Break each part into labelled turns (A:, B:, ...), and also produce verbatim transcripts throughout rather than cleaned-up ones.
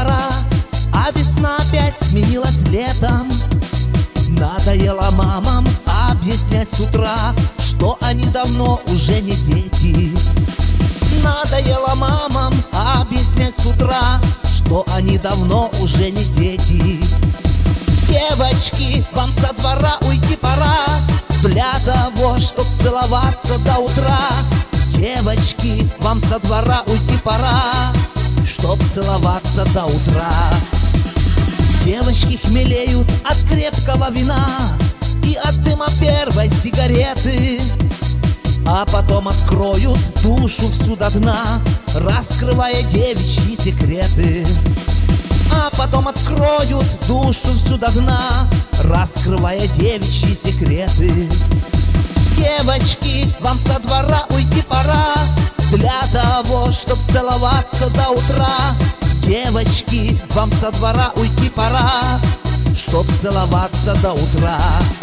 A: пора, а весна опять сменилась летом. Надоело мамам объяснять с утра, что они давно уже не дети. Надоело мамам объяснять с утра, что они давно уже не дети. Девочки, вам со двора уйти пора, для того, чтоб целоваться до утра. Девочки, вам со двора уйти пора, чтоб целоваться до утра. Девочки хмелеют от крепкого вина и от дыма первой сигареты, а потом откроют душу всю до дна, раскрывая девичьи секреты. А потом откроют душу всю до дна, раскрывая девичьи секреты. Девочки, вам со двора уйти пора, для того, чтоб целоваться до утра. Девочки, вам со двора уйти пора, чтоб целоваться до утра.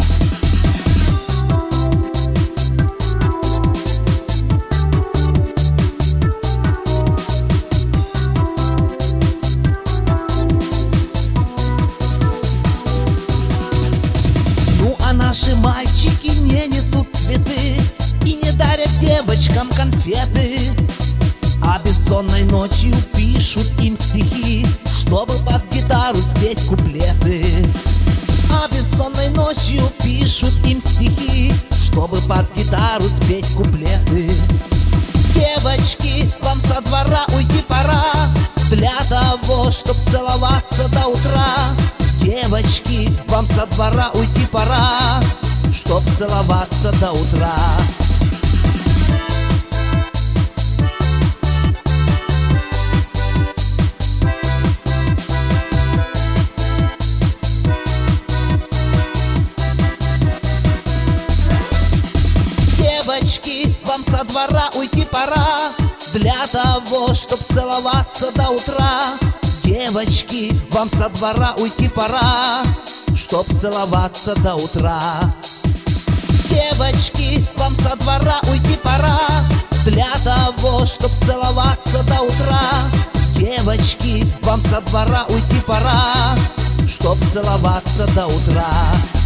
A: Ну а наши мальчики не несут цветы и не дарят девочкам конфеты, а бессонной ночью пишут им стихи, чтобы под гитару спеть куплеты. А бессонной ночью пишут им стихи, чтобы под гитару спеть куплеты. Девочки, вам со двора уйти пора, для того, чтоб целоваться до утра. Девочки, вам со двора уйти пора, чтоб целоваться до утра. Девочки, вам со двора уйти пора, для того, чтоб целоваться до утра. Девочки, вам со двора уйти пора, чтоб целоваться до утра. Девочки, вам со двора уйти пора, для того, чтоб целоваться до утра. Девочки, вам со двора уйти пора, чтоб целоваться до утра.